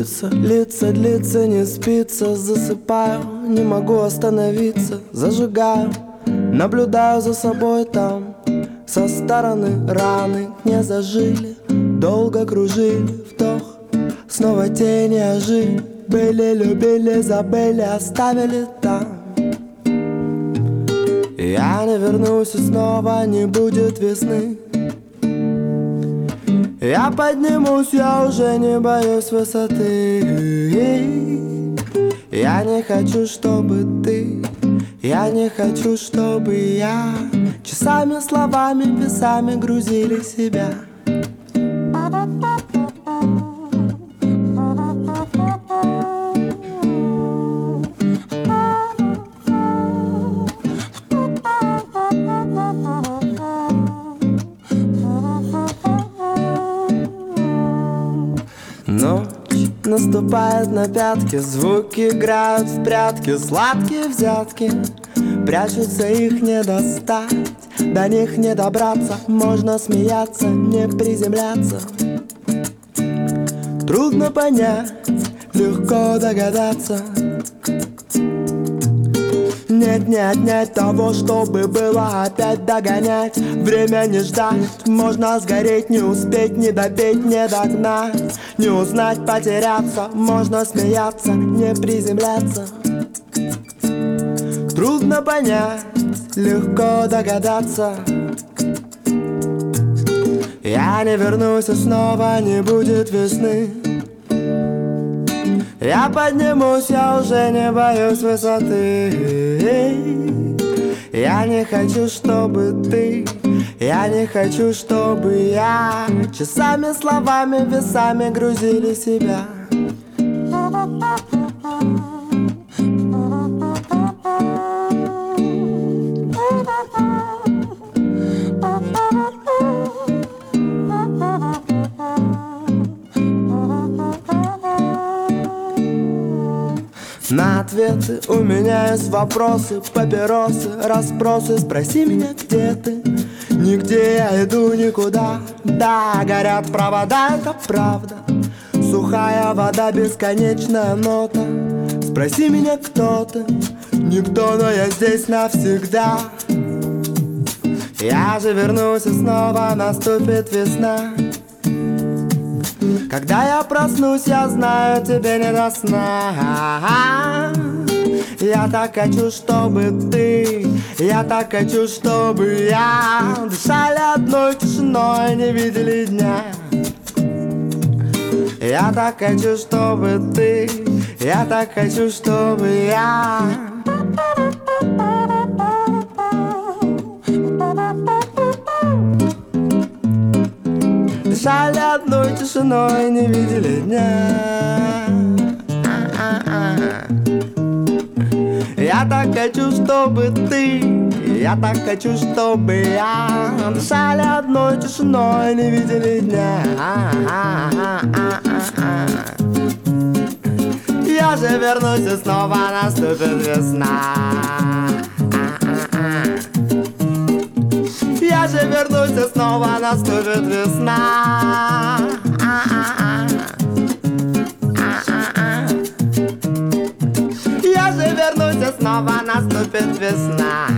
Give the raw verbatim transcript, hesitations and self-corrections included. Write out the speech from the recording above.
Литься, литься, длится, не спится. Засыпаю, не могу остановиться. Зажигаю, наблюдаю за собой там. Со стороны раны не зажили. Долго кружили, вдох, снова тени ожили. Были, любили, забыли, оставили там. Я не вернусь и снова не будет весны. Я поднимусь, я уже не боюсь высоты. Я не хочу, чтобы ты, я не хочу, чтобы я часами, словами, весами грузили себя. Ночь наступает на пятки, звуки играют в прятки, сладкие взятки, прячутся, их не достать, до них не добраться. Можно смеяться, не приземляться. Трудно понять, легко догадаться. Нет, не отнять того, чтобы было опять догонять. Время не ждать, можно сгореть, не успеть, не допеть, не догнать. Не узнать, потеряться, можно смеяться, не приземляться. Трудно понять, легко догадаться. Я не вернусь и снова не будет весны. Я поднимусь, я уже не боюсь высоты. Я не хочу, чтобы ты, я не хочу, чтобы я часами, словами, весами грузили себя. На ответы у меня есть вопросы, папиросы, расспросы. Спроси меня, где ты? Нигде я иду никуда. Да, горят провода, это правда. Сухая вода, бесконечная нота. Спроси меня, кто ты? Никто, но я здесь навсегда. Я же вернусь и снова наступит весна. Когда я проснусь, я знаю, тебе не до сна. Я так хочу, чтобы ты, я так хочу, чтобы я дышали одной тишиной, не видели дня. Я так хочу, чтобы ты, я так хочу, чтобы я дышали одной тишиной, не видели дня. Я так хочу, чтобы ты, я так хочу, чтобы я дышали одной тишиной, не видели дня. Я же вернусь и снова наступит весна. Я же вернусь и снова наступит весна. Я же вернусь и снова наступит весна.